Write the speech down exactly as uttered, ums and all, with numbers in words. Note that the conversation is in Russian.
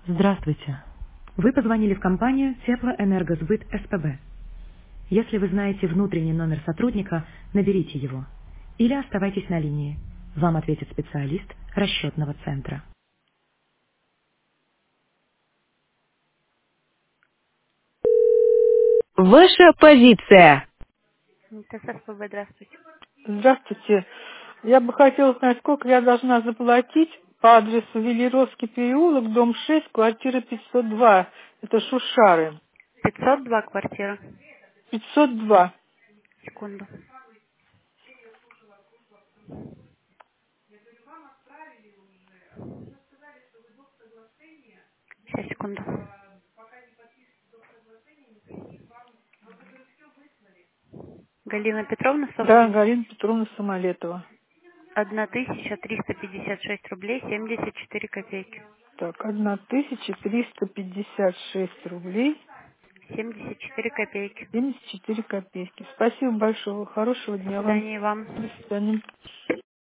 Здравствуйте. Вы позвонили в компанию Теплоэнергосбыт СПБ. Если вы знаете внутренний номер сотрудника, наберите его. Или оставайтесь на линии. Вам ответит специалист расчетного центра. Ваша позиция. ТССПБ, здравствуйте. Здравствуйте. Я бы хотела узнать, сколько я должна заплатить по адресу Велеровский переулок, дом шесть, квартира пятьсот два. Это Шушары. пятьсот два квартира. пятьсот два. Секунду. Сейчас, секунду. Галина Петровна, Да, собственник. Галина Петровна Самолетова. тысяча триста пятьдесят шесть рублей семьдесят четыре копейки. Так, одна тысяча триста пятьдесят шесть рублей семьдесят четыре копейки. семьдесят четыре копейки. Спасибо большое. Хорошего До дня вам. свидания и вам. До свидания.